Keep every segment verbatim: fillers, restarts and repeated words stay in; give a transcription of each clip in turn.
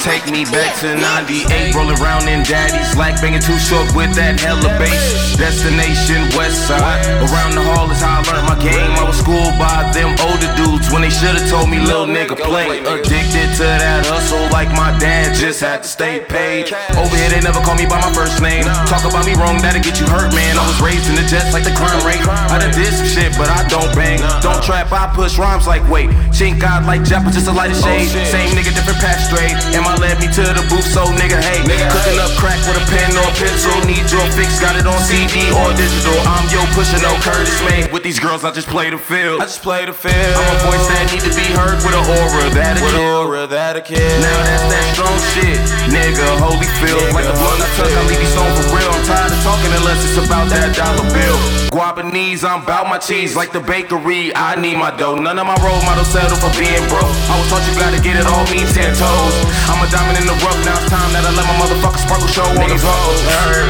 take me back to ninety-eight. Rolling around in daddy's like banging too short with that hella bass. Destination west side. Around the hall is how I learned my game. I was schooled by them older dudes when they should've told me little nigga play. Addicted to that hustle like my dad just had to stay paid. Over here they never call me by my first name. Talk about me wrong, that'll get you hurt, man. I was raised in the jets like the crime rate. I done did some shit, but I don't bang. Don't trap, I push rhymes like wait. She ain't God like Jeff, but just a lighter shade. Same nigga, different patch straight. And my led me to the booth, so nigga, hey. Cooking up crack with a pen or pencil. Need your fix, got it on C D or digital. I'm yo pushing no Curtis made. With these girls, I just play the field. I just play the field. I'm a voice that need to be heard with an aura that a kill. Aura that a kill. Now that's that strong shit, nigga. Holyfield, like the blood I took, I leave you stone for real. I'm tired of talking unless it's about that dollar bill. Guabanese, I'm bout my cheese like the bakery. I need my dough. None of my role models settle for being broke. I was taught you gotta get it all means ten toes. I'm a diamond in the rough, now it's time that I let my motherfucking sparkle show on these hoes.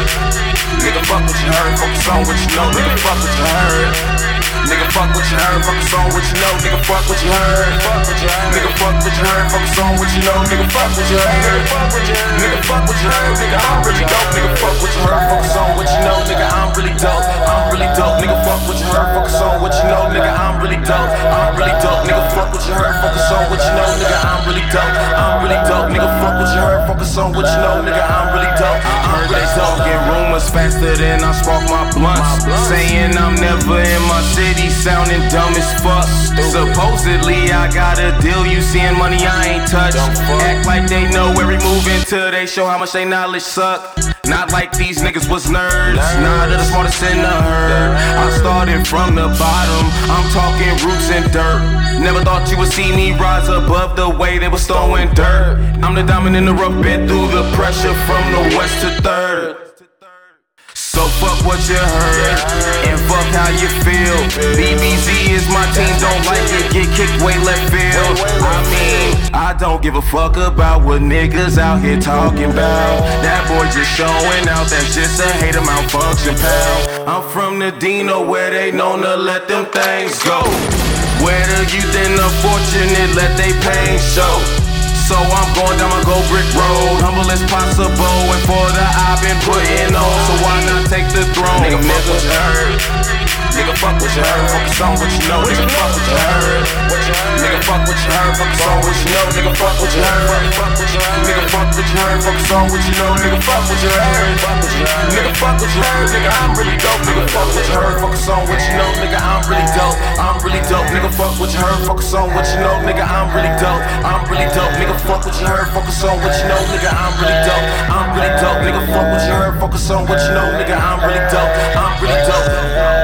Nigga, fuck what you heard, focus on what you know. Nigga, fuck what you heard. Nigga, fuck what you heard, focus on what you know. Nigga, fuck what you heard. Nigga, fuck what you heard, focus on what you know. Nigga, fuck what you heard. Nigga, fuck what you heard. Nigga, I'm really dope. Nigga, fuck what you heard, focus on what you know. Nigga, I'm really dope. I'm really dope. Nigga, fuck what you heard, focus on what you know. Nigga, I'm really dope. I'm really dope. Nigga, fuck what you heard, focus on what you know. Nigga, I'm really dope. I'm really dope. Nigga, fuck what you heard, focus on what you know. Nigga, I'm really dope. I'm really dope. Get rumors faster than I spark my blunts. Saying I'm never in my city, sounding dumb as fuck. Supposedly I got a deal, you seeing money I ain't touch. Act like they know every move until they show how much they knowledge suck. Not like these niggas was nerds, nah, they're the smartest in the herd. I started from the bottom, I'm talking roots and dirt. Never thought you would see me rise above the way they was throwing dirt. I'm the diamond in the rough, been through the pressure from the west to third. So fuck what you heard, and fuck how you feel. B B Z is my team, don't like it, get kicked way left field. I mean, I don't give a fuck about what niggas out here talking about. That boy just showing out, that's just a hater malfunction, pal. I'm from the Dino where they known to let them things go. Where the youth and the fortunate let they pain show. So I'm going down my gold brick road, humble as possible, and for the I've been putting on. So why not take the throne? Nigga, fuck what you heard. Nigga, fuck what you heard. Focus on what you know. Nigga, fuck what you heard. Nigga, fuck what you heard. Focus on what you know. Nigga, fuck what you heard. Nigga, fuck what you heard. Focus on what you know. Nigga, fuck what you heard. Nigga, fuck what you heard. Nigga, I'm really dope. Nigga, fuck what you heard. Focus on what you know. Nigga, I'm really dope. I'm really dope. Nigga, fuck what you heard. Focus on what you know. Nigga, I'm really dope. I'm really dope. Nigga, fuck what you heard. Focus on what you know. Nigga, I'm really dope. I'm really dope. Nigga, fuck what you heard. Focus on what you know. Nigga, I'm really dope. I'm really dope.